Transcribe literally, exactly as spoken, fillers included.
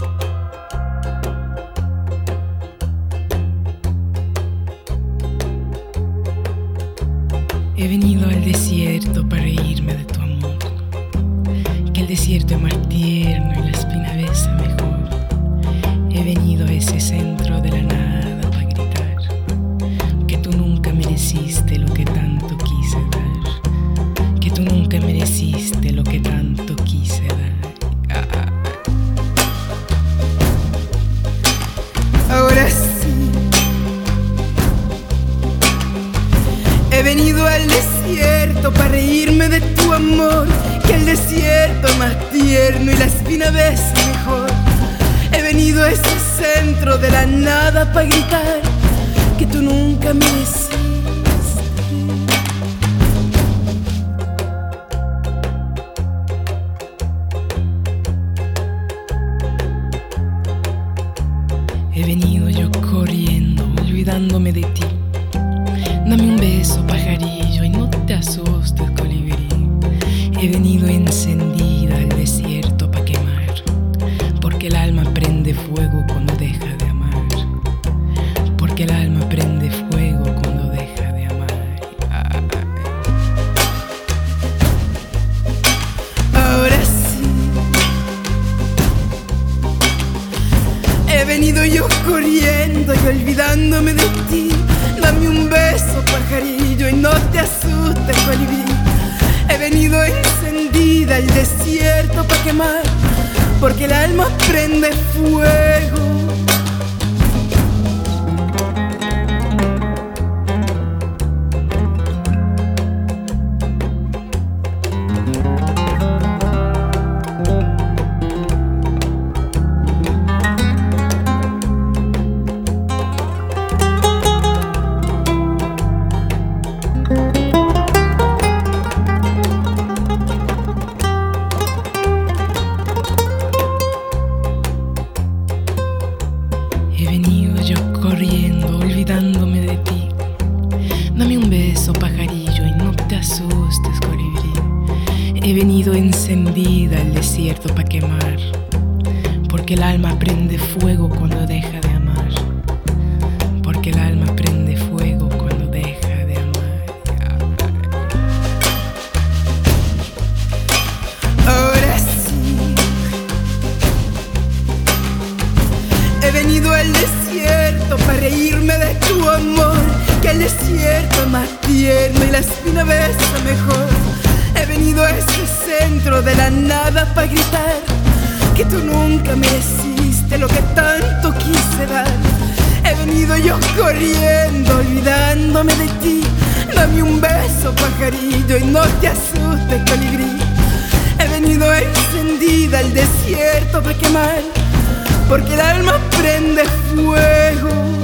He venido al desierto para reírme de tu amor, que el desierto es más tierno y la espina besa mejor. He venido a ese centro de la nada para gritar que tú nunca mereciste lo que tanto quise dar, que tú nunca mereciste lo que tanto quise dar. Ahora sí, he venido al desierto para reírme de tu amor, que el desierto es más tierno y la espina besa mejor. He venido a ese centro de la nada para gritar que tú nunca mereciste. He venido yo corriendo, olvidándome de ti. Dame un beso, pajarillo, y no te asustes, colibrí. He venido encendida al desierto pa' quemar, porque el alma prende fuego cuando deja de amar, porque el alma prende fuego cuando deja de amar. Ahora sí, he venido yo corriendo y olvidándome de ti. Dame un beso, pajarillo, y no te asustes, colibrí. He venido encendida al desierto pa' quemar, porque el alma prende fuego. He venido yo corriendo, olvidándome de ti. Dame un beso, pajarillo, y no te asustes, colibrí. He venido encendida al desierto pa' quemar, porque el alma prende fuego cuando deja de amar, porque el alma prende fuego cuando deja de amar. Ahora sí, he venido al desierto para reírme de tu amor, que el desierto es más tierno y la espina besa mejor. He venido a ese centro de la nada para gritar que tú nunca mereciste lo que tanto quise dar. He venido yo corriendo, olvidándome de ti. Dame un beso, pajarillo, y no te asustes, colibrí. He venido encendida al desierto para quemar, porque el alma prende fuego.